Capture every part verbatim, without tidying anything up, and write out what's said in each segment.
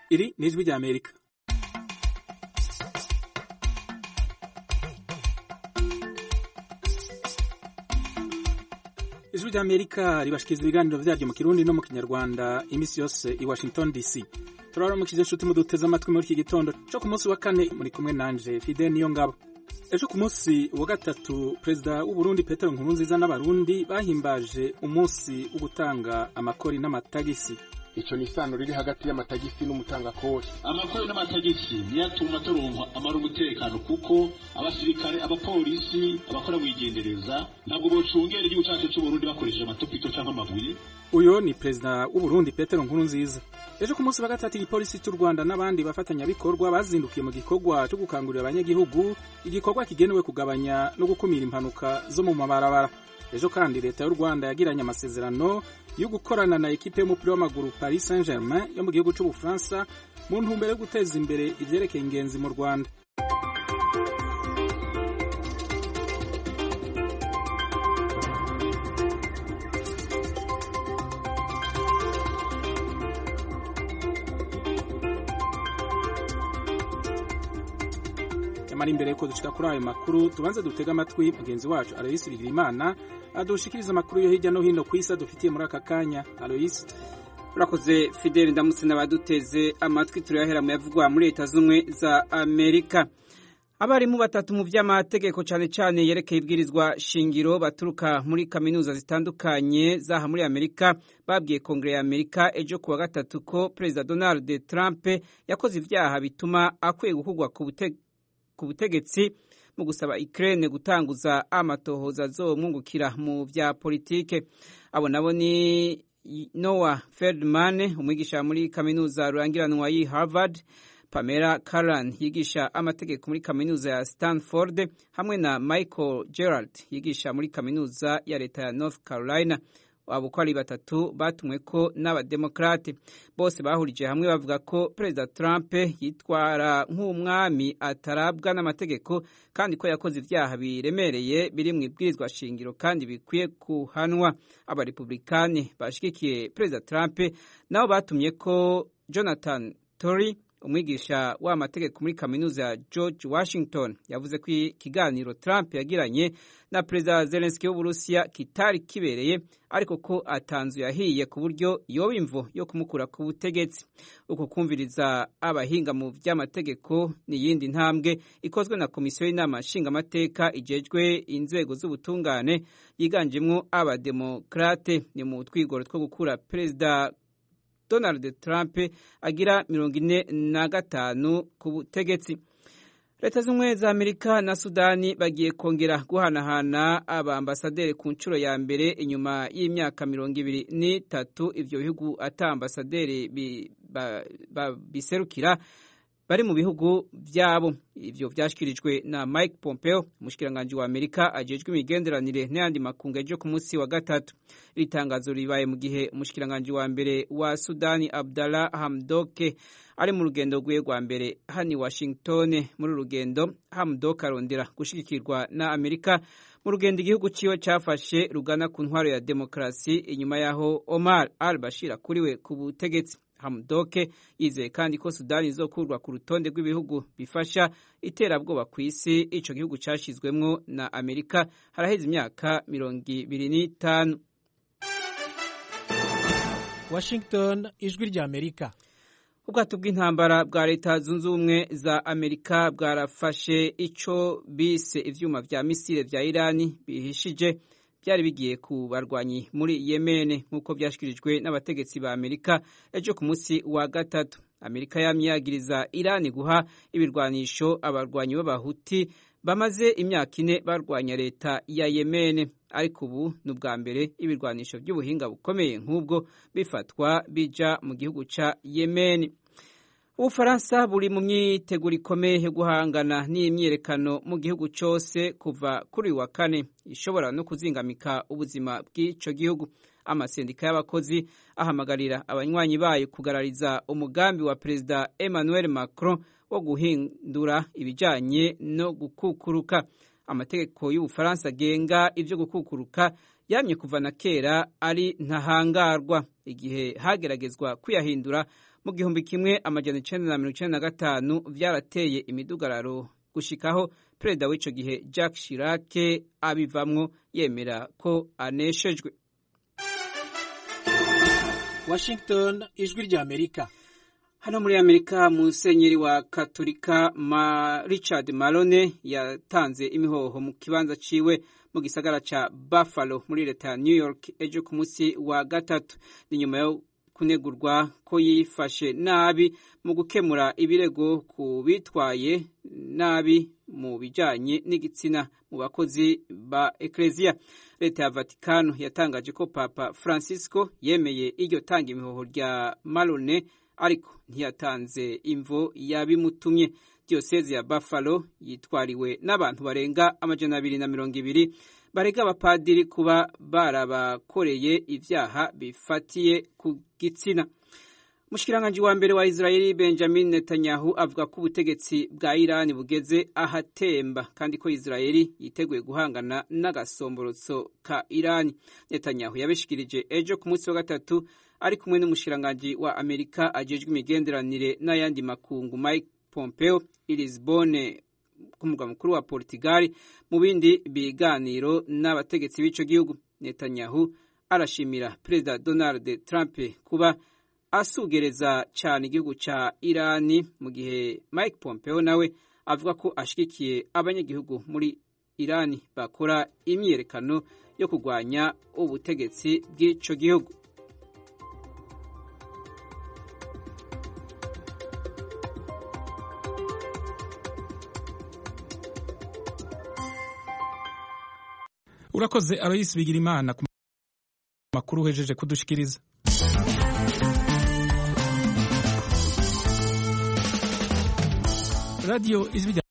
Iri ni ijwi rya Amerika. Ijwi rya Amerika ribashikiriza ibiganiro vyaryo mu Kirundi no mu Kinyarwanda imisi yose i Washington D C. Turaramukije inshuti muduteze amatwi muri iki gitondo cyo ku munsi wa kane, muri kumwe nanje Fidel Niyongabo. Ejo ku munsi wa gatatu Perezida w'u Burundi Petero Nkurunziza n'abarundi bahimbaje umunsi wo gutanga amakori n'amatagisi. Ico ni isano riri hagati y'amatagisi n'umutangakori. Amakori n'amatagisi niyatuma turonka amara umutekano, kuko abasirikare, abapolisi, abakora mwigendereza ntabwo bocungera igihugu cyacu cy'u Burundi bakoresheje amatopito cyangwa amabuye. Uyo ni Perezida w'u Burundi Petero Nkurunziza. Ejo ku munsi wa gatatu igipolisi cy'u Rwanda n'abandi bafatanya bikorwa bazindukiye mu gikorwa cyo gukangurira abanyagihugu, igikorwa kigenewe kugabanya no gukumira impanuka zo mu mabarabara. Ejo kandi leta y'u Rwanda yagiranye amasezerano yo gukorana na ekipe y'umupira w'amaguru Paris Saint-Germain yo mu gihugu cy'u Bufaransa mu ntumbero yo guteza imbere ivyerekeye ingenzi mu Rwanda. Mari imbere yuko dushika kuri ayo makuru, tubanze dutega amatwi mugenzi wacu Aloysi Bigirimana adushikiriza amakuru yo hirya no hino ku isi dufitiye muri aka kanya. Aloysi. Urakoze Fidel, ndamutse n'abaduteze amatwi. Turahera mu yavugwa muri Leta Zunze za Amerika. Abarimu batatu mu vy'amategeko cane cane yerekeye ibwirizwa shingiro baturuka muri kaminuza zitandukanye zaha muri Amerika babwiye Kongere ya Amerika ejo kuwa gatatu ko Perezida Donald Trump yakoze ivyaha bituma akwiye gukurwa ku butegetsi ku butegetsi mu gusaba Ukraine gutanguza amatohoza azomwungukira mu vya politike. Abo nabo ni Noah Feldman, umwigisha muri kaminuza rurangiranwa yi Harvard, Pamela Karlan yigisha amategeko muri kaminuza ya Stanford, hamwe na Michael Gerald yigisha muri kaminuza ya leta ya North Carolina. Abo ko ari batatu batumwe ko n'abademokrate. Bose bahurije hamwe bavuga ko Perezida Trump yitwara nk'umwami atarabwa n'amategeko, kandi ko yakoze ivyaha biremereye biri mu ibwirizwa shingiro kandi bikwiye kuhanwa. Abarepublikani bashigikiye Perezida Trump nabo batumye ko Jonathan Torrey, umwigisha w'amategeko muri kaminuza ya George Washington, yavuze ko ikiganiro Trump yagiranye na Perezida Zelensky w'Uburusiya kitari kibereye, ariko ko atanzu yahiye ku buryo yoba imvo yo kumukura ku butegetsi. Uko kumviriza abahinga mu vy'amategeko ni yindi ntambwe ikozwe na komisiyo y'inama nshingamateka ijejwe inzego z'ubutungane yiganjemwo abademokrate. Ni mu twigoro two gukura Perezida Donald Trump agira mirongo ine na gatanu ku butegetsi. Leta z'Ubumwe za Amerika na Sudani bagiye kongera guhanahana abambasaderi ku nshuro ya mbere inyuma y'imyaka mirongo ibiri n'itatu ivyo bihugu ata ambasaderi biserukira bari mu bihugu vyabo. Ivyo vyashikirijwe na Mike Pompeo, umushikiranganje wa Amerika ajejwe imigenderanire n'ayandi makungu ejo ku munsi wa gatatu. Iri tangazo ribaye mu gihe umushikiranganje wa mbere wa Sudani Abdallah Hamdok ari mu rugendo rwiwe rwa mbere hani Washington. Muri rugendo Hamdok arondera gushigikirwa na Amerika mu rugendo igihugu ciwe cafashe rugana ku ntwaro ya demokrasi inyuma yaho Omar al-Bashir akuriwe ku butegetsi. Hamdok yizeye kandi ko Sudani izokurwa ku rutonde rw'ibihugu bifasha iterabwoba ku isi ico gihugu cashizwemwo na Amerika haraheze imyaka mirongo ibiri n'itanu. Washington, ijwi rya Amerika. Ubwato bw'intambara bwa Leta Zunze Ubumwe za Amerika bwarafashe ico bise ivyuma vya misile vya Irani bihishije byari bigiye ku barwanyi muri Yemen, nk'uko byashikirijwe n'abategetsi ba Amerika ejo ku munsi wa gatatu. Amerika yamyagiriza Irani guha ibirwanisho abarwanyi b'abahuti bamaze imyaka ine barwanya leta ya Yemen, ariko ubu n'ubwa mbere ibirwanisho by'ubuhinga bukomeye nk'ubwo bifatwa bija mu gihugu ca Yemen. Ubufaransa buri mu myiteguro ikomeye yo guhangana n'imyerekano mu gihugu cyose kuva kuri wa kane ishobora no kuzingamika ubuzima bw'ico gihugu. Amasendika y'abakozi ahamagarira abanywanyi bayo kugarariza umugambi wa Perezida Emmanuel Macron wo guhindura ibijanye no gukukuruka. Amategeko y'Ubufaransa genga ivyo gukukuruka yamye kuva na kera ari ntahangarwa. Igihe hageragezwa kuyahindura mu gihumbi kimwe amajana icenda na mirongo icenda na gatanu vyarateye imidugararo gushikaho perezida w'ico gihe Jacques Chirac abivamwo yemera ko aneshejwe. Washington, ijwi rya Amerika. Hano muri Amerika, musenyeri wa Katolika ma Richard Malone yatanze imihoho mu kibanza ciwe mu gisagara ca Buffalo muri leta ya New York ejo ku munsi wa gatatu. Ni nyuma yo kunegurwa ko yifashe nabi mu gukemura ibirego ku bitwaye nabi mu bijanye n'igitsina mu bakozi ba Ecclesia. Leta ya Vatikano yatangaje ko Papa Francisco yemeye iryo tanga imihoho rya Malone, ariko ntiyatanze imvo yabimutumye. Diocese ya Buffalo yitwariwe n'abantu barenga amajana abiri na mirongo ibiri barega abapadiri kuba barabakoreye ivyaha bifatiye ku gitsina. Mushikiranganje wa mbere wa Israeli Benjamin Netanyahu avuga ko ubutegetsi bwa Iran bugeze ahatemba kandi ko Israeli yiteguye guhangana n'agasomborotso ka Iran. Netanyahu yabishikirije ejo ku munsi wa gatatu ari kumwe n'umushiranganje wa Amerika ajejwe imigenderanire n'ayandi makungu Mike Pompeo i Lisbonne ku mugwa mukuru wa Portugal mu bindi biganiro n'abategetsi b'ico gihugu. Netanyahu arashimira Perezida Donald Trump kuba asugereza cyane igihugu ca Irani, mu gihe Mike Pompeo nawe avuga ko ashigikiye abanyagihugu muri Irani bakora imyerekano yo kurwanya ubutegetsi bw'ico gihugu. Urakoze Alois Bigirimana ku makuru hejeje kudushikiriza. Radio Ijwi rya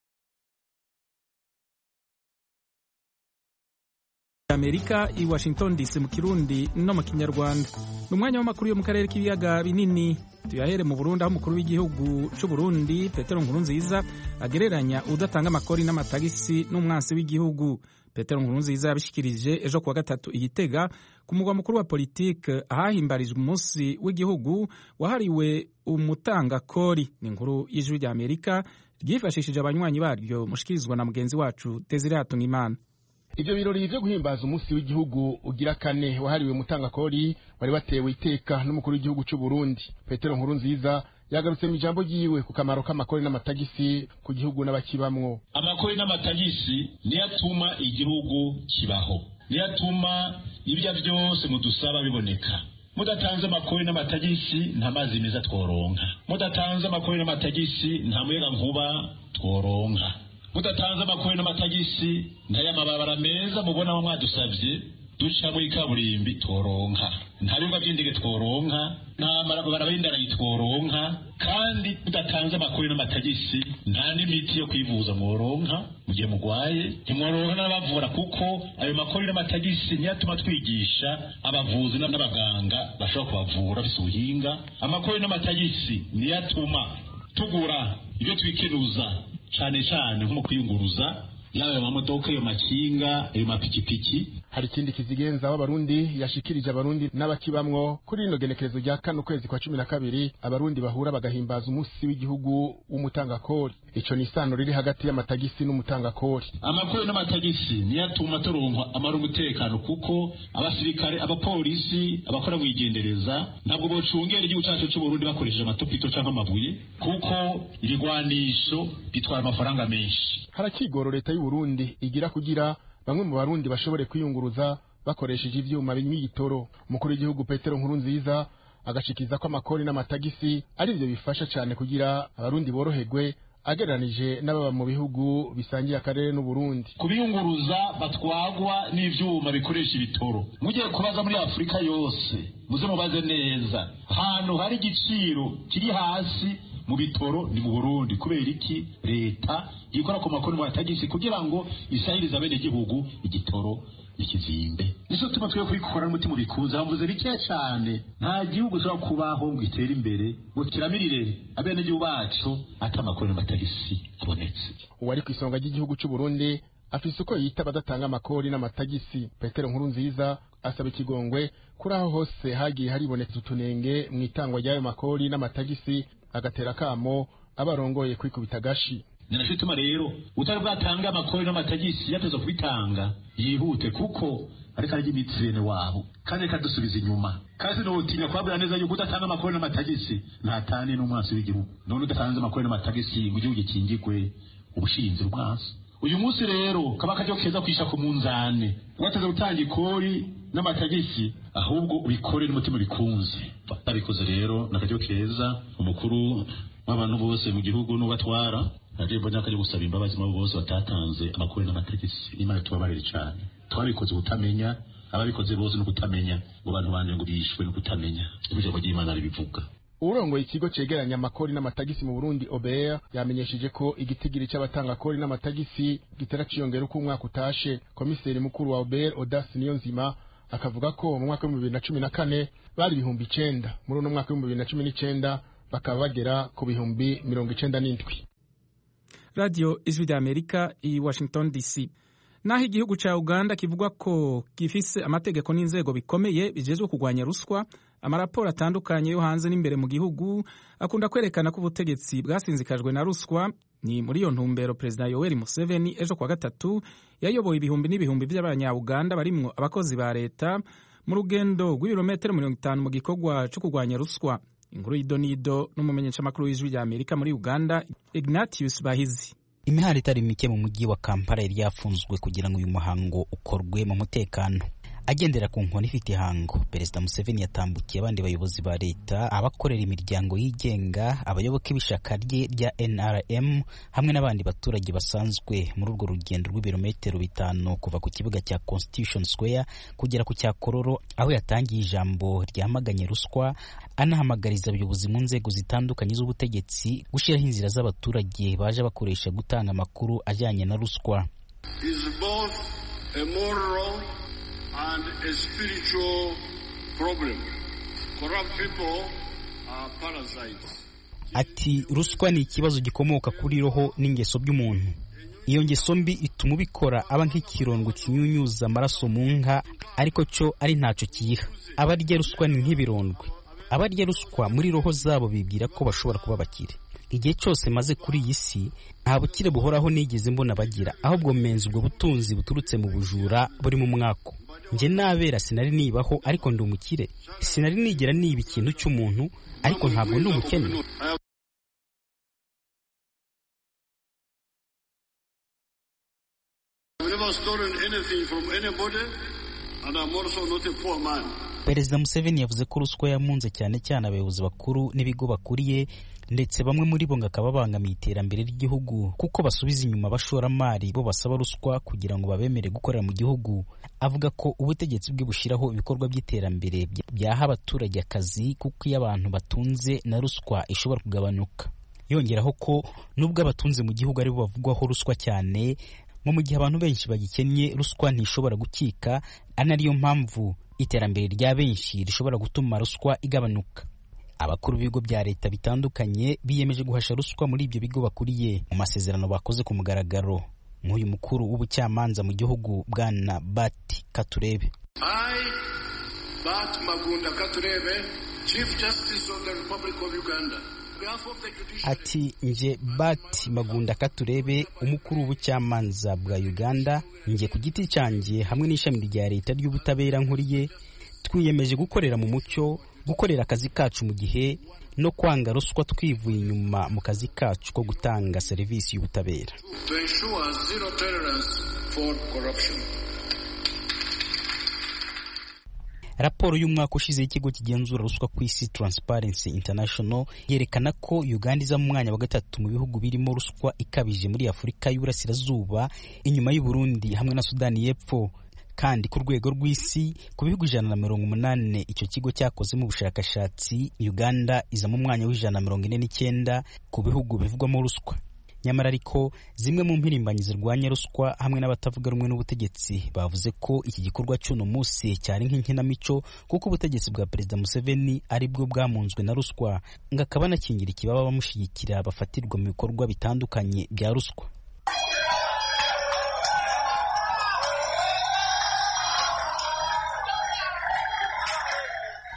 Amerika i Washington D C mu Kirundi no mu Kinyarwanda. Numwanya w'amakuru yo mu karere k'ibiyaga binini. Tuyahere mu Burundi aho umukuru w'igihugu c'u Burundi Petero Nkurunziza agereranya udatanga amakori n'amatagisi n'umwansi w'igihugu. Petero Nkurunziza yabishikirije ejo kuwa gatatu igitega ku mugwa mukuru wa politike ahahimbarijwe umunsi w'igihugu wahariwe umutanga kori. Ni inkuru y'Ijwi rya Amerika ryifashishije abanywanyi baryo mushikirizwa na mugenzi wacu Desire Hatungimana. Ivyo birori vyo guhimbaza umunsi w'igihugu ugira kane wahariwe umutanga kori wari watewe iteka n'umukuru w'igihugu c'u Burundi. Petero Nkurunziza yagarutse mu ijambo ryiwe ku kamaro k'amakori n'amatagisi ku gihugu n'abakibamwo. Amakori n'amatagisi niyo atuma igihugu kibaho, niyo atuma ibyo byose mudusaba biboneka. Mudatanze amakori n'amatagisi nta mazi meza tworonka, mudatanze amakori n'amatagisi nta muyaga nkuba tworonka, mudatanze amakori n'amatagisi nta y'amababara meza mubona mu mwadusavye duca muri kaburimbi tworonka, nta bibuga by'indege tworonka, nta marabara y'indara yitworonka, kandi mudatanze amakori n'amatagisi nta n'imiti yo kwivuza mworonka mu gihe mugwaye, ntimworonka n'abavura, kuko ayo makori n'amatagisi niyo atuma twigisha abavuzi n'abaganga bashobora kubavura bise ubuhinga. Amakori n'amatagisi niyo atuma tugura ibyo twikenuza cane cane nko mu kwiyunguruza, yawe amamodoka, ayo makinga, ayo mapikipiki. Hari ikindi kizigenza w'abarundi yashikirije abarundi n'abakibamwo kuri rino genekerezo rya kane ukwezi kwa cumi na kabiri abarundi bahura bagahimbaza umunsi w'igihugu w'umutangakori. Ico ni isano riri hagati y'amatagisi n'umutangakori. Amakori n'amatagisi niyo atuma turonka amara umutekano, kuko abasirikare, abapolisi, abakora mwigendereza ntabwo bocungera igihugu cyacu cy'u Burundi bakoresheje amatopito canke amabuye, kuko irigwanisho bitwara amafaranga menshi. Harakigoro leta y'u Burundi igira kugira bamwe mu barundi bashobore kwiyunguruza bakoresheje ivyuma binyigitoro. Umukuru w'igihugu Petero Nkurunziza agashikiza ko amakori n'amatagisi ari byo bifasha cyane kugira abarundi boroherwe agereranije n'ababa mu bihugu bisangiye akarere n'u Burundi. Kubiyunguruza batwagwa n'ivyuma bikoresha ibitoro. Mugiye kubaza muri Afrika yose muze mubaze neza, hano hari igiciro kiri hasi mu bitoro ni mu Burundi. Kubera iki? Leta ikora ku makori n'amatagisi kugira ngo isahirize abene gihugu igitoro ikizimbe. Niso tuma twe kubikora n'umutima bikunza hamvuze bike cyane. Nta gihugu cyo kubaho ngo itere imbere ngo kiramirire abene gihugu bacu atamakori n'amatagisi abonetse. Uwari ku isonga ry'igihugu cy'u Burundi afise uko yita badatanga amakori n'amatagisi. Petero Nkurunziza asaba ikigongwe kuri aho hose hagiye hariboneka utunenge mu itangwa ry'ayo makori n'amatagisi, agatera kamo abarongoye kwikubita gashi. Ninashituma rero utari bwatanga amakori n'amatagisi yateza kubitanga yihute, kuko ariko ari imitzene wabo kandi kadusubiza inyuma. Kazi no utinya kwabura neza yuko udatanga amakori n'amatagisi ntatane n'umwasi w'igihugu. None udatanze amakori n'amatagisi mu gihugu gikingirwe ubushinzi umwasi. Uyu munsi rero kaba kajyo keza kwisha ku munzane, wataza gutanga ikori n'amatagisi ahubwo ubikore n'umutima bikunze. Babikoze rero nakajyo keza umukuru w'abantu bose mu gihugu n'ubatwara naje mbona kajyo gusaba imbabazi mu bose batatanze amakori n'amatagisi. Imana tubabarire cyane, twabikoze ubutamenya, ababikoze bose no kutamenya, ngo bantu banje ngo bishwe no kutamenya. Ijambo ry'Imana ribivuga. Urongoye ikigo cegeranya amakori n'amatagisi mu Burundi O B E R yamenyesheje ko igitigiri c'abatanga kori n'amatagisi gitera ciyongera uko umwaka utashe. Komiseri mukuru wa O B E R Odas Niyonzima akavuga ko mu mwaka wa bibiri na cumi na kane bari ibihumbi icenda, muri uno mwaka wa bibiri na cumi n'icenda bakaba bagera ku bihumbi mirongo icenda n'indwi. Radio Ijwi ry'Amerika i Washington D C. Naho igihugu ca Uganda kivuga ko gifise amategeko n'inzego bikomeye bijejwe kugwanya ruswa, amaraporo atandukanye yo hanze n'imbere mu gihugu akunda kwerekana ko ubutegetsi bwasinzikajwe na ruswa. Ni muri iyo ntumbero Perezida Yoweri Museveni ejo kwa gatatu yayoboye ibihumbi n'ibihumbi by'abanya-Uganda barimwo abakozi ba leta mu rugendo rw'ibirometero mirongo itanu mu gikorwa cyo kugwanya ruswa. Inkuru y'idonido n'umumenyeshamakuru w'Ijwi ry'Amerika muri Uganda Ignatius Bahizi. Imihanda itari mike mu mujyi wa Kampala yari yafunzwe kugira ngo uyu muhango ukorwe mu mutekano. Agendera ku nkoni ifite ihango, Perezida Museveni yatambukiye abandi bayobozi ba leta, abakorera imiryango yigenga, abayoboke b'ishaka rye rya N R M hamwe n'abandi baturage basanzwe muri urwo rugendo rw'ibirometero bitanu kuva ku kibuga cya Constitution Square kugera ku cya Kororo, aho yatangiye ijambo ryamaganye ruswa, anahamagariza abayobozi mu nzego zitandukanye z'ubutegetsi gushyiraho inzira z'abaturage baje bakoresha gutanga amakuru ajyanye na ruswa. And a spiritual problem. Corrupt people are parasites. Ati ruswa ni ikibazo gikomoka kuri roho n'ingeso by'umuntu. Iyo ngeso mbi ituma ubikora aba nk'ikirongo kinyunyuza amaraso mu nka, ariko cyo ari ntaco kiyiha. Abarya ruswa ni nk'ibirondwe. Abarya ruswa muri roho zabo bibwira ko bashobora kuba bakire. Igihe cyose maze kuri iyi si nta bukire buhoraho nigeze mbona bagira, ahubwo menza ubwo butunzi buturutse mu bujura buri mu mwako. Nje nabera sinari nibaho ariko ndi umukire, sinari nigera niba ikintu cy'umuntu ariko ntabwo ndi umukene. Perezida Museveni yavuze ko ruswa yamunze cyane cyane abayobozi bakuru n'ibigo bakuriye, ndetse bamwe muri bo ngakaba bangamiye iterambere ry'igihugu kuko basubiza inyuma abashoramari bo basaba ruswa kugira ngo babemere gukorera mu gihugu. Avuga ko ubutegetsi bwe bushiraho ibikorwa by'iterambere byaha abaturage akazi, kuko iyo abantu batunze na ruswa ishobora kugabanuka. Yongeraho ko nubwo abatunze mu gihugu ari bo bavugwaho ruswa cyane, ngo mu gihe abantu benshi bagikennye ruswa ntishobora gukika, anariyo mpamvu iterambere rya benshi rishobora gutuma ruswa igabanuka. Abakuru b'ibigo bya leta bitandukanye biyemeje guhasha ruswa muri ibyo bigo bakuriye mu masezerano bakoze ku mugaragaro. Nk'uyu mukuru w'ubucamanza mu gihugu Bwana Bati Katurebe. I, Bati Magunda Katurebe, Chief Justice of the Republic of Uganda. Ati nje Bati Magunda Katurebe, umukuru w'ubucamanza bwa Uganda, nje ku giti cyanjye hamwe n'ishami rya leta ry'ubutabera nkuriye, twiyemeje gukorera mu mucyo, gukorera akazi kacu mu gihe no kwanga ruswa twivuye inyuma mu kazi kacu ko gutanga serivisi y'ubutabera. To ensure zero tolerance for corruption. Raporo y'umwaka ushize y'ikigo kigenzura ruswa ku isi Transparency International yerekana ko Uganda iza mu mwanya wa gatatu mu bihugu birimo ruswa ikabije muri Afurika y'Uburasirazuba, inyuma y'u Burundi hamwe na Sudani y'Epfo. Kandi ku rwego rw'isi ku bihugu ijana na mirongo umunani icyo kigo cyakoze mu bushakashatsi, Uganda iza mu mwanya w'ijana na mirongo ine n'icyenda ku bihugu bivugwamo ruswa. Nyamara ariko zimwe mu mpirimbanyi zirwanya ruswa hamwe n'abatavuga rumwe n'ubutegetsi bavuze ko iki gikorwa cy'uno munsi cyari nk'inkinamico, kuko ubutegetsi bwa Perezida Museveni ari bwo bwamunzwe na ruswa, ngakaba nakingira ikibaba bamushyigikira bafatirwa mu bikorwa bitandukanye bya ruswa.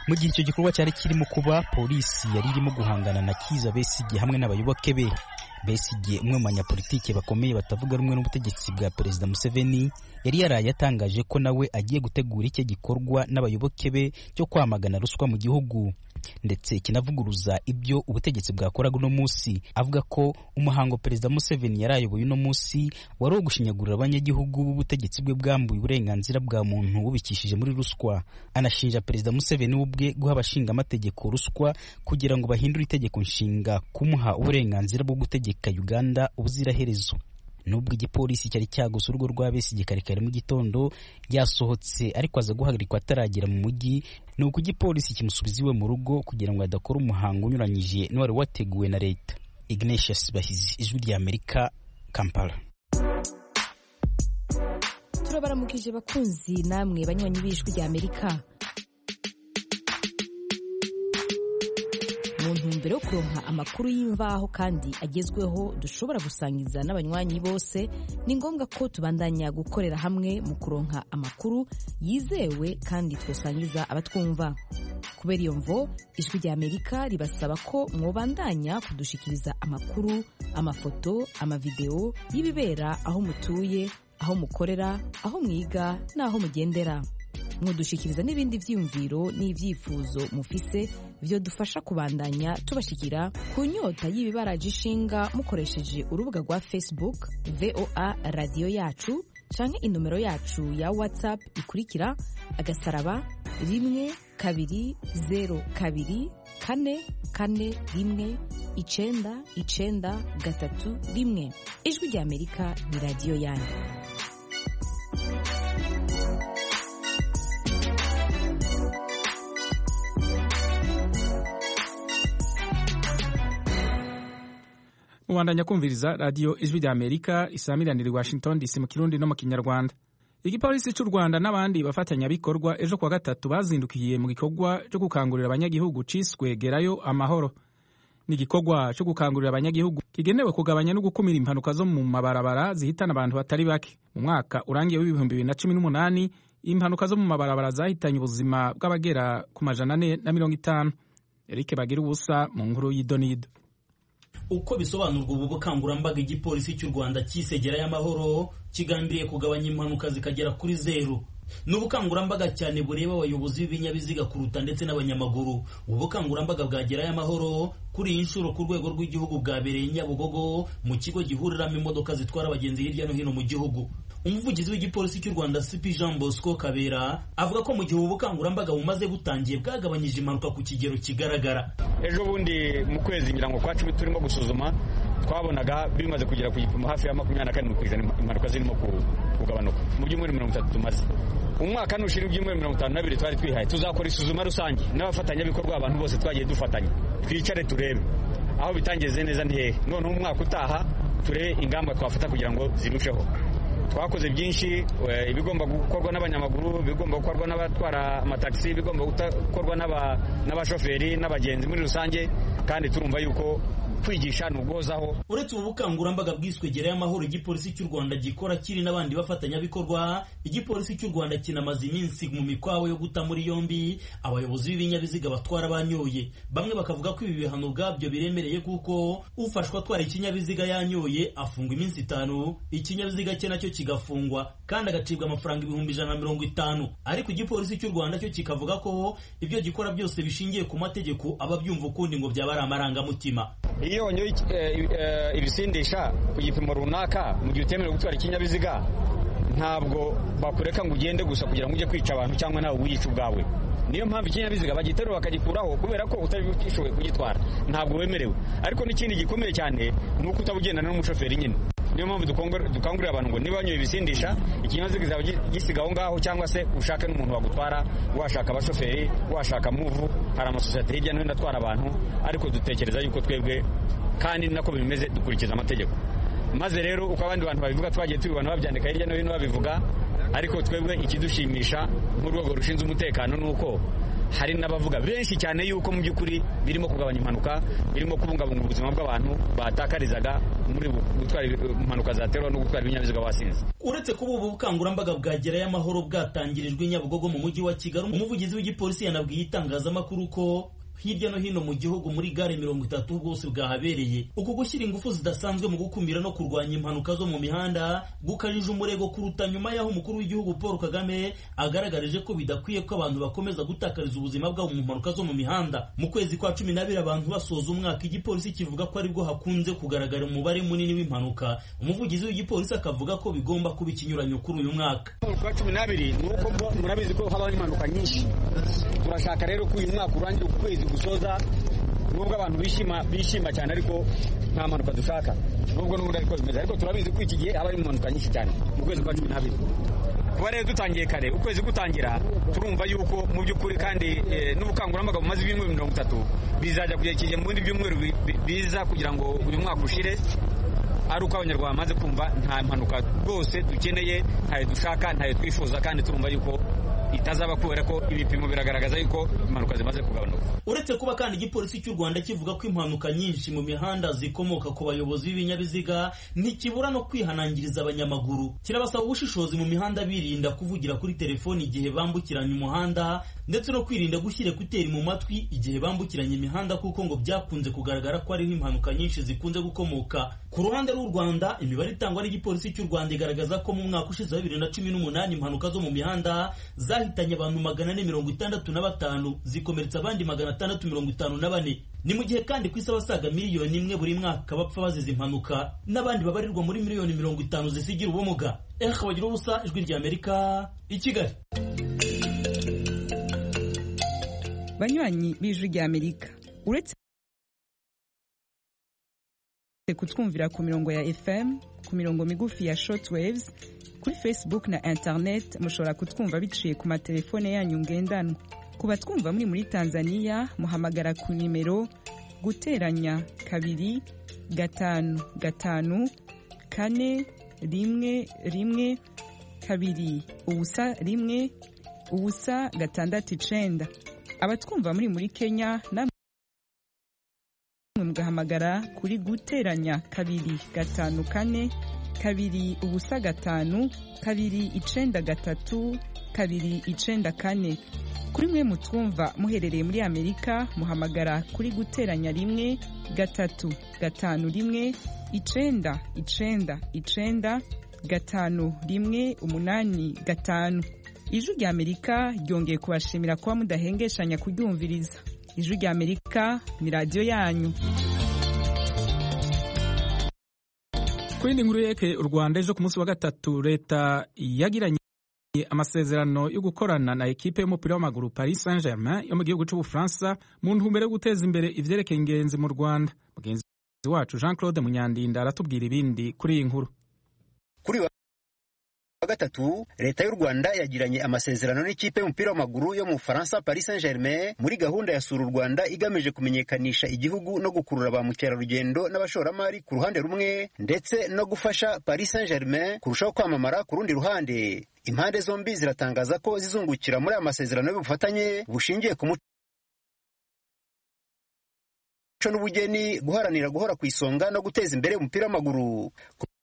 mu gihe icyo gikorwa cyari kirimo kuba, polisi yari irimo guhangana na Kizza Besigye hamwe n'abayoboke be. Besigye, umwe mu banyapolitike bakomeye batavuga rumwe n'ubutegetsi bwa Perezida Museveni, yari yaraye atangaje ko nawe agiye gutegura icyo gikorwa n'abayoboke be cyo kwamagana ruswa mu gihugu, ndetse kinavuguruza ibyo ubutegetsi bwakoraga uno munsi. Avuga ko umuhango Perezida Museveni yari ayoboye uno munsi wari uwo gushinyagurira abanyagihugu b'ubutegetsi bwe bwambuye uburenganzira bwa muntu bubikishije muri ruswa. Anashinja Perezida Museveni ubwe guha abashinga amategeko ruswa kugira ngo bahindure itegeko nshinga kumuha uburenganzira bwo gutegeka Uganda ubuziraherezo. Nubwo igipolisi cyari cyaguze urugo rwa Besigye kare kare mu gitondo, yasohotse ariko aza guhagarikwa ataragera mu mujyi, nuko igipolisi kimusubiza iwe mu rugo kugira ngo adakora umuhango unyuranyije n'uwari wateguwe na leta. Ignatius Bahizi, Ijwi ry'Amerika, Kampala. Turabaramukije bakunzi namwe banywanyi b'Ijwi ry'Amerika. Mu ntumbero yo kuronka amakuru y'imvaho kandi agezweho dushobora gusangiza n'abanywanyi bose, ni ngombwa ko tubandanya gukorera hamwe mu kuronka amakuru yizewe kandi twosangiza abatwumva. Kubera iyo mvo, Ijwi ry'Amerika ribasaba ko mwobandanya kudushikiriza amakuru, amafoto, amavideo y'ibibera aho mutuye, aho mukorera, aho mwiga n'aho mugendera. Mwodushikiriza n'ibindi vyiyumviro n'ivyifuzo mufise vyo dufasha kubandanya tubashikira ku nyota y'ibibaraje ishinga mukoresheje urubuga rwa Facebook V O A Radio Yacu canke inomero yacu ya WhatsApp ikurikira agasaraba rimwe kabiri zero kabiri kane kane rimwe icenda icenda gatatu rimwe. Ijwi ry'Amerika ni radio yanyu. Ubandanya kumviriza radio Ijwi ry'Amerika isamiranira Washington D C mu Kirundi no mu Kinyarwanda. Igipolisi cy'u Rwanda n'abandi bafatanya bikorwa ejo kwa gatatu bazindukiye mu gikorwa cyo gukangurira abanyagihugu ciswe Gerayo Amahoro. Ni gikorwa cyo gukangurira abanyagihugu kigenewe kugabanya no gukumira impanuka zo mu mabarabara zihitana abantu batari bake. Mu mwaka urangiye w'ibihumbi bibiri na cumi n'umunani, impanuka zo mu mabarabara zahitanye ubuzima bw'abagera ku majana ane na mirongo itanu. Eric Bagira ubusa mu nkuru y'Idonido. Uko bisobanurwa ubu bukangurambaga igipolisi cy'u Rwanda cyisegera y'amahoro kigambiriye kugabanya impanuka zikagera kuri zero. N'ubukangurambaga cyane bureba abayobozi b'ibinyabiziga kuruta ndetse n'abanyamaguru. Ubu bukangurambaga bwagera y'amahoro kuri iyi nshuro ku rwego rw'igihugu bwabereye Nyabugogo mu kigo gihuriramo imodoka zitwara abagenzi hirya no hino mu gihugu. Umuvugizi w'igipolisi cy'u Rwanda C P Jean Bosco Kabera avuga ko mu gihe ubukangurambaga bumaze butangiye bwagabanyije impanuka ku kigero kigaragara. Ejo bundi mu kwezi ngira ngo kwa cumi turimo gusuzuma twabonaga bimaze kugera ku gipimo hafi ya makumyabiri na kane ku ijana impanuka zirimo kugabanuka mu byumweru mirongo itatu tumaze. Umwaka nushira ibyumweru mirongo itanu na bibiri twari twihaye tuzakora isuzuma rusange n'abafatanyabikorwa abantu bose twagiye dufatanya, twicare turebe aho bitangeze neza ni hehe, none umwaka utaha turebe ingamba twafata kugira ngo zirusheho. Twakoze byinshi, ibigomba gukorwa n'abanyamaguru, bigomba gukorwa n'abatwara amataxi, bigomba gukorwa n'abashoferi n'abagenzi muri rusange, kandi turumva yuko kwigisha nugozaho. Uretse ubu bukangurambaga bwiswe Gerayo Amahoro igipolisi cy'u Rwanda gikora kiri n'abandi bafatanyabikorwa, igipolisi cy'u Rwanda kinamaze iminsi mu mikwawe yo guta muri yombi abayobozi b'ibinyabiziga batwara banyoye. Bamwe bakavuga ko ibi bihano bwabyo biremereye kuko ufashwa atwara ikinyabiziga yanyoye afungwa iminsi itanu, ikinyabiziga cye nacyo kigafungwa kandi agacibwa amafaranga ibihumbi ijana na mirongo itanu. Ariko igipolisi cy'u Rwanda cyo kikavuga ko ibyo gikora byose bishingiye ku mategeko, ababyumva ukundi ngo byaba ari amarangamutima. Iyo wanyoye ibisindisha ku gipimo runaka mu gihe utemerewe gutwara ikinyabiziga, ntabwo bakureka ngo ugende gusa kugira ngo ujye kwica abantu cyangwa nawe wiyica ubwawe. Niyo mpamvu ikinyabiziga bagiterura bakagikuraho kubera ko utari ushoboye kugitwara, ntabwo wemerewe. Ariko n'ikindi gikomeye cyane ni uko utabugendana n'umushoferi nyine. Niyo mpamvu dukangurira abantu ngo niba wanyoye ibisindisha ikinyabiziga kizaba gisiga aho ngaho, cyangwa se ushake n'umuntu wagutwara, washaka abashoferi, washaka muvu. Hari amasosiyete hirya no hino atwara abantu, ariko dutekereza yuko twebwe kandi nako bimeze dukurikiza amategeko. Maze rero uko abandi bantu babivuga twagiye tubibona babyandika hirya no hino babivuga, ariko twebwe ikidushimisha nk'urwego rushinzwe umutekano nuko hari n'abavuga benshi cyane yuko mu by'ukuri birimo kugabanya impanuka, birimo kubungabunga ubuzima bw'abantu batakarizaga muri gutwara impanuka zaterwa no gutwara ibinyabiziga basinze. Uretse kuba ubu bukangurambaga bwa Gerayo Amahoro bwatangirijwe Nyabugogo mu mujyi wa Kigali, umuvugizi w'igipolisi yanabwiye itangazamakuru ko hirya no hino mu gihugu muri gare mirongo itatu bwose bwahabereye. Uku gushyira ingufu zidasanzwe mu gukumira no kurwanya impanuka zo mu mihanda gukajije umurego kuruta nyuma y'aho umukuru w'igihugu Paul Kagame agaragarije ko bidakwiye ko abantu bakomeza gutakariza ubuzima bwabo mu mpanuka zo mu mihanda. Mu kwezi kwa cumi n'abiri abantu basoza umwaka, igipolisi kivuga ko aribwo hakunze kugaragara umubare munini w'impanuka. Umuvugizi w'igipolisi akavuga ko bigomba kuba ikinyuranyo kuri uyu mwaka. Kwa cumi n'abiri nuko murabizi ko habaho impanuka nyinshi. Turashaka rero ko uyu mwaka urangira ukwezi gusoza nubwo abantu bishima bishima cyane, ariko nta mpanuka dushaka, nubwo n'ubundi ariko bimeze, ariko turabizi ko iki gihe haba ari impanuka nyinshi cyane mu kwezi kwa cumi n'abiri. Kuba rero dutangiye kare, ukwezi gutangira, turumva yuko mu by'ukuri kandi e, n'ubukangurambaga bumaze ibyumweru mirongo itatu bizajya kugera mu bindi byumweru biza kugira ngo uyu mwaka ushire ari uko abanyarwanda bamaze kumva nta mpanuka rwose dukeneye, ntayo dushaka, ntayo twifuza, kandi turumva yuko itazaba kubera ko ibipimo biragaragaza yuko impanuka zimaze kugabanuka. Uretse kuba kandi igipolisi cy'u Rwanda kivuga ko impanuka nyinshi mu mihanda zikomoka ku bayobozi b'ibinyabiziga, ntikibura no kwihanangiriza abanyamaguru. Kirabasaba ubushishozi mu mihanda, birinda kuvugira kuri telefoni igihe bambukiranya umuhanda, ndetse no kwirinda gushyira ekuteri mu matwi igihe bambukiranya imihanda, kuko ngo byakunze kugaragara ko ariho impanuka nyinshi zikunze gukomoka. Ku ruhande rw'u Rwanda, imibare itangwa n'igipolisi cy'u Rwanda igaragaza ko mu mwaka ushize wa bibiri na cumi n'umunani impanuka zo mu mihanda zahitanye abantu magana ane mirongo itandatu na batanu, zikomeretsa abandi magana atandatu mirongo itanu na bane. Ni mu gihe kandi ku isi abasaga miliyoni imwe buri mwaka bapfa bazize impanuka, n'abandi babarirwa muri miliyoni mirongo itanu zisigira ubumuga. Eh, Bagira ubusa, Ijwi ry'Amerika, i Kigali. Banywanyi b'Ijwi ry'Amerika, uretse kutwumvira ku mirongo ya F M, ku mirongo migufi ya shortwaves, kuri Facebook na internet mushobora kutwumva biciye ku matelefone yanyu ngendanwa. Ku batwumva muri muri Tanzania, muhamagara ku nimero guteranya kabiri gatanu gatanu kane rimwe rimwe kabiri ubusa rimwe ubusa gatandatu icenda. Abatwumva muri muri Kenya na mugahamagara kuri guteranya kabiri gatanu kane kabiri ubusa gatanu kabiri icenda gatatu kabiri icenda kane. Kuri mwe mutwumva muherereye muri Amerika, muhamagara kuri guteranya rimwe gatatu gatanu rimwe icenda icenda icenda gatanu rimwe umunani gatanu. Ijwi ry'Amerika ryongeye kubashimira kuba mudahengeshanya kuryumviriza. Ijwi ry'Amerika ni radio yanyu. Kwindi nkuru yeke u Rwanda ejo ku munsi wa gatatu leta yagiranye amasezerano yo gukorana na ekipe y'umupira w'amaguru Paris Saint-Germain yo mu gihugu cy'u Bufaransa mu ntumbero yo guteza imbere ivyerekeye ingenzi mu Rwanda. Mugenzi wacu Jean Claude Munyandinda aratubwira ibindi kuri iyi nkuru. Kuri wa gatatu leta y'u Rwanda yagiranye amasezerano n'ikipe y'umupira w'amaguru yo mu Bufaransa Paris Saint-Germain muri gahunda ya Sura u Rwanda igamije kumenyekanisha igihugu no gukurura ba mukerarugendo n'abashoramari ku ruhande rumwe, ndetse no gufasha Paris Saint-Germain kurushaho kwamamara ku rundi ruhande. Impande zombi ziratangaza ko zizungukira muri aya masezerano y'ubufatanye bushingiye ku muco n'ubugeni, guharanira guhora ku isonga no guteza imbere umupira w'amaguru.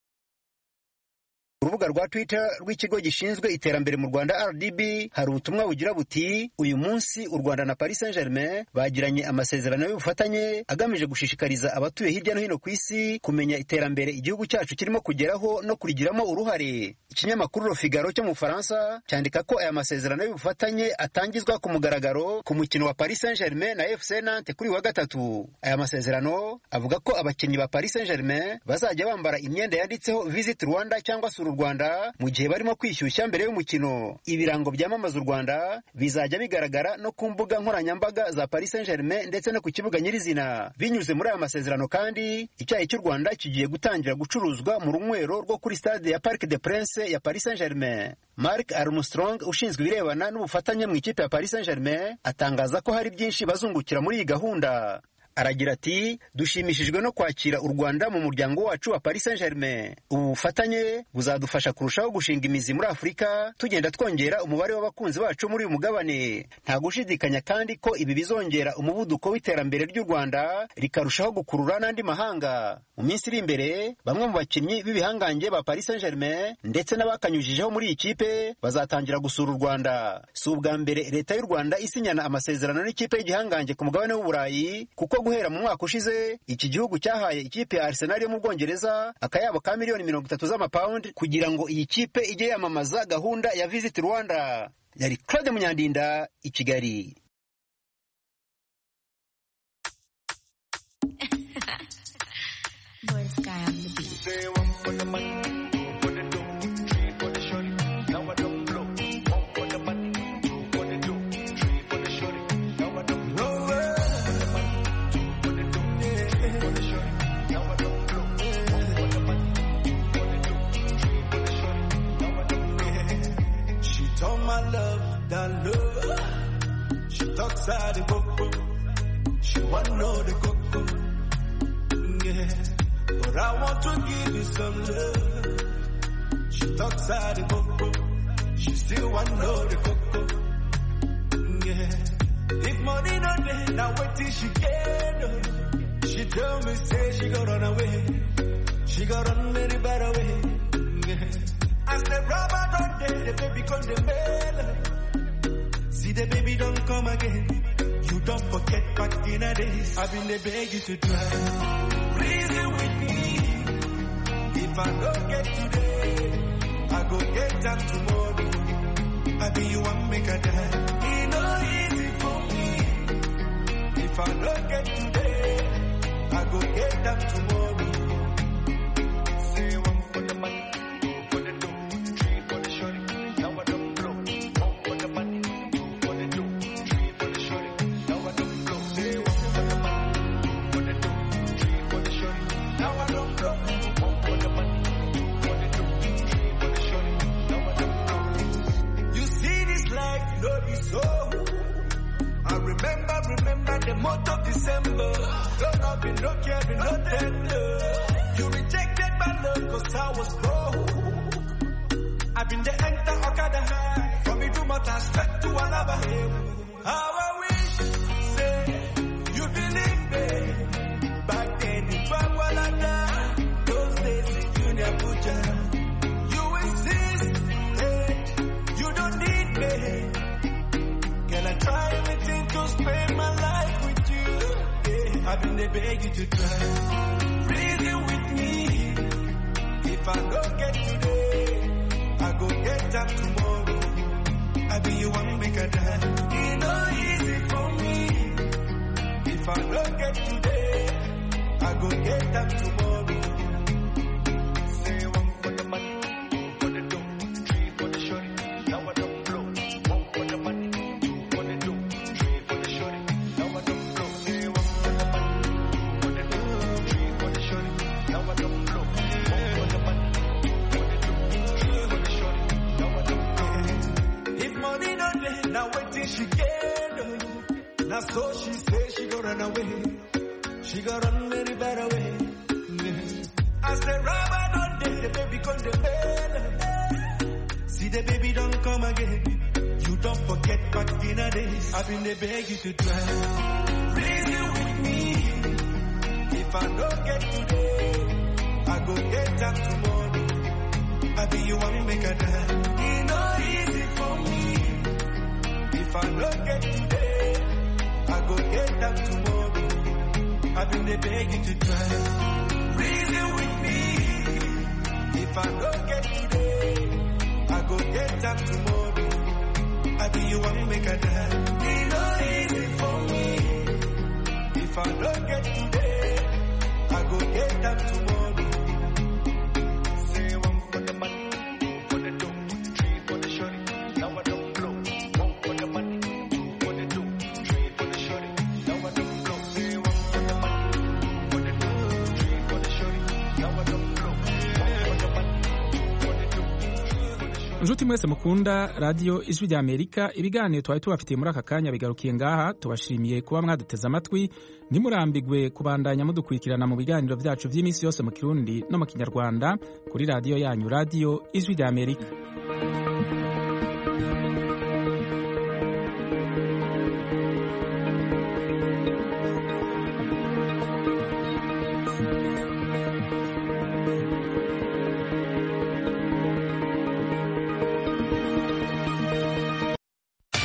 Urubuga rwa Twitter rw'ikigo gishinzwe iterambere mu Rwanda R D B hari ubutumwa bugira buti uyu munsi u Rwanda na Paris Saint-Germain bagiranye amasezerano y'ubufatanye agamije gushishikariza abatuye hirya no hino ku isi kumenya iterambere igihugu cyacu kirimo kugeraho no kurigiramo uruhare. Ikinyamakuru Le Figaro cyo mu Faransa cyandika ko aya masezerano y'ubufatanye atangizwa ku mugaragaro ku mukino wa Paris Saint-Germain na F C Nantes kuri wa gatatu. Aya masezerano avuga ko abakinnyi ba Paris Saint-Germain bazajya bambara imyenda yanditseho Visit Rwanda cyangwa Sura u Rwanda mu gihe barimo kwishyushya mbere y'umukino. Ibirango byamamaza u Rwanda bizajya bigaragara no ku mbuga nkoranyambaga za Paris Saint-Germain ndetse no ku kibuga nyirizina. Binyuze muri aya masezerano kandi icyayi cy'u Rwanda kigiye gutangira gucuruzwa mu runywero rwo kuri stade ya Parc des Princes ya Paris Saint-Germain. Mark Armstrong ushinzwe ibirebana n'ubufatanye mu ikipe ya Paris Saint-Germain atangaza ko hari byinshi bazungukira muri iyi gahunda. aragira ati dushimishijwe no kwakira u Rwanda mu muryango wacu wa Paris Saint-Germain. Ubu bufatanye buzadufasha kurushaho gushinga imizi muri Afurika, tugenda twongera umubare w'abakunzi bacu muri uyu mugabane. Nta gushidikanya kandi ko ibi bizongera umuvuduko w'iterambere ry'u Rwanda rikarushaho gukurura n'andi mahanga. Mu minsi iri imbere bamwe mu bakinnyi b'ibihangange ba Paris Saint-Germain ndetse n'abakanyujijeho muri iyi kipe bazatangira gusura u Rwanda. Si ubwa mbere leta y'u Rwanda isinyana amasezerano n'ikipe y'igihangange ku mugabane w'Uburayi, kuko guhera mu mwaka ushize iki gihugu cyahaye ikipe ya Arsenal yo mu Bwongereza akayabo ka miliyoni mirongo itatu z'amapawundi kugira ngo iyi kipe ijye yamamaza gahunda ya Visit Rwanda. Yari Claude Munyandinda, i Kigali. She talks out the coco, she want know the coco, yeah. But I want to give you some love. She talks out the coco, she still want know the coco, yeah. If money no day, now wait till she get up. She tell me say she got run away, she got run very bad away, yeah. As the rubber don't day, the baby come the mail. See the baby don't come again. You don't forget back in the days. I've been the beg you to try. Reason with me. If I don't get today, I go get them tomorrow. I be you want make a die. It no easy for me. If I don't get today, I go get them tomorrow. Say one for the money, two for the dough, three for the shorty. Now I don't blow. One for the money. Remember, remember the month of December. Don't have been no care, been no tender. You rejected my love cause I was broke. I've been the enter Okada high. From me to Mata straight to another hill. How I wish, say, you believe me. Back then in Bangladesh, those days in Junior Puja. You insist, hey, you don't need me. Can I try everything to spend my life with you? Yeah, I've been there begging to try. Reason with me. If I don't get today, I go get them tomorrow. I be you want make a die. It's not easy for me. If I don't get today, I go get them tomorrow. Say one for the money, two for the dough, three for the shorty. Now I don't blow. One for the money. Now wait till she get up. Now so she say she go run away. She go run very bad away. As the rubber don't day, the baby come the bed. See the baby don't come again. You don't forget back in the days. I've been the beg you to try. Reason with me. If I don't get today, I go get them tomorrow. I be you want make a die. It's not easy for me. If I don't get today, I go get them tomorrow. I've been the begging to try. Reason with me. If I don't get today, I go get them tomorrow. I be you want make a die. It's not easy for me. If I don't get today, I go get them tomorrow. Say one for the money, two for the dough, three for the shorty. Now I don't blow. One for the money, two for the dough, three for the shorty. Now I don't blow. Say one for the money, two for the dough, three for the shorty. Now I don't blow. One for the money, two for the dough, three for the shorty. inshuti mwese mukunda radiyo ijwi rya amerika, ibiganiro twari tubafitiye muri aka kanya bigarukiye ngaha. Tubashimiye kuba mwaduteze amatwi, ntimurambigwe kubandanya mudukurikirana mu biganiro byacu by'iminsi yose mu kirundi no mu kinyarwanda kuri radiyo yanyu, radiyo ijwi rya amerika.